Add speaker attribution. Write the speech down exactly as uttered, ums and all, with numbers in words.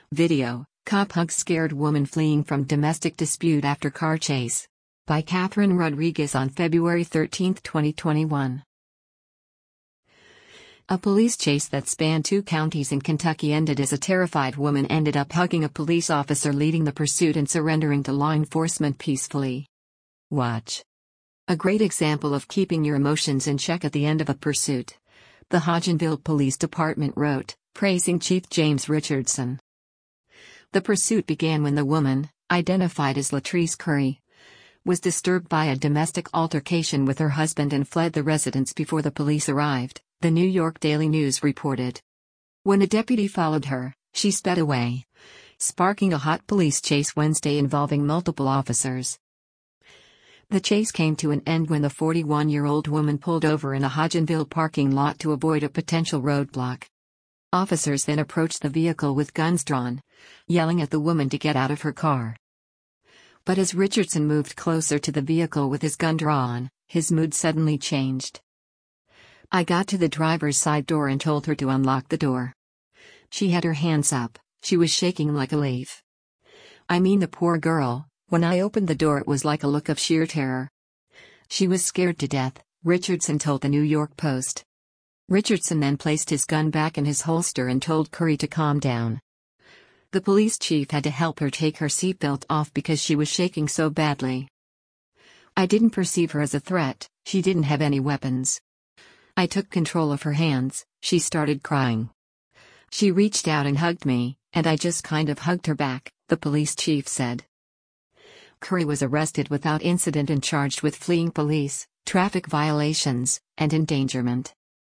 Speaker 1: Video: Cop hugs scared woman fleeing from domestic dispute after car chase. By Catherine Rodriguez on February thirteenth, twenty twenty-one. A police chase that spanned two counties in Kentucky ended as a terrified woman ended up hugging a police officer leading the pursuit and surrendering to law enforcement peacefully. Watch. A great example of keeping your emotions in check at the end of a pursuit. The Hodgenville Police Department wrote, praising Chief James Richardson. The pursuit began when the woman, identified as Latrice Curry, was disturbed by a domestic altercation with her husband and fled the residence before the police arrived, the New York Daily News reported. When a deputy followed her, she sped away, sparking a hot police chase Wednesday involving multiple officers. The chase came to an end when the forty-one-year-old woman pulled over in a Hodgenville parking lot to avoid a potential roadblock. Officers then approached the vehicle with guns drawn, yelling at the woman to get out of her car. But as Richardson moved closer to the vehicle with his gun drawn, his mood suddenly changed. I got to the driver's side door and told her to unlock the door. She had her hands up, she was shaking like a leaf. I mean, the poor girl, when I opened the door it was like a look of sheer terror. She was scared to death, Richardson told the New York Post. Richardson then placed his gun back in his holster and told Curry to calm down. The police chief had to help her take her seatbelt off because she was shaking so badly. I didn't perceive her as a threat, she didn't have any weapons. I took control of her hands, she started crying. She reached out and hugged me, and I just kind of hugged her back, the police chief said. Curry was arrested without incident and charged with fleeing police, traffic violations, and endangerment.